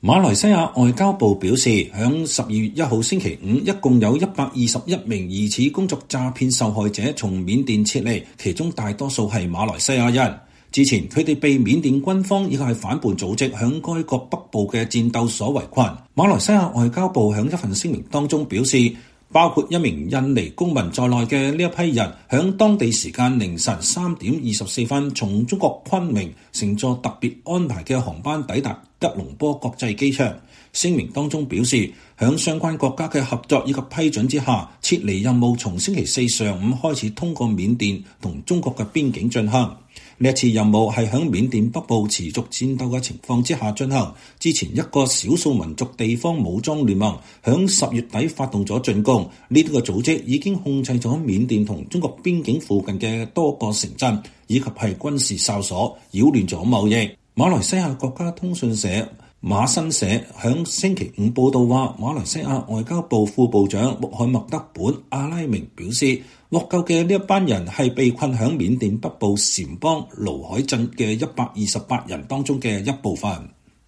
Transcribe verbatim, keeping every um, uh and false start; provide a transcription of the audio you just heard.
馬來西亞外交部表示，響十二月一號星期五，一共有一百二十一名疑似工作詐騙受害者從緬甸撤離，其中大多數係馬來西亞人。之前佢哋被緬甸軍方以及係反叛組織響該國北部嘅戰鬥所圍困。馬來西亞外交部響一份聲明當中表示，包括一名印尼公民在內嘅呢一批人，響當地時間凌晨三點二十四分，從中國昆明乘坐特別安排嘅航班抵達吉隆坡國際機場。聲明當中表示，響相關國家嘅合作以及批准之下，撤離任務從星期四上午開始通過緬甸同中國嘅邊境進行。呢一次任務係響緬甸北部持續戰鬥嘅情況之下進行。之前一個少數民族地方武裝聯盟響十月底發動咗進攻，呢啲個組織已經控制咗緬甸同中國邊境附近嘅多個城鎮，以及係軍事哨所，擾亂咗貿易。馬來西亞國家通訊社馬新社響星期五報道話，馬來西亞外交部副部長穆罕默德本阿拉明表示，獲救嘅呢一班人係被困響緬甸北部撣邦盧海鎮嘅一百二十八人當中嘅一部分。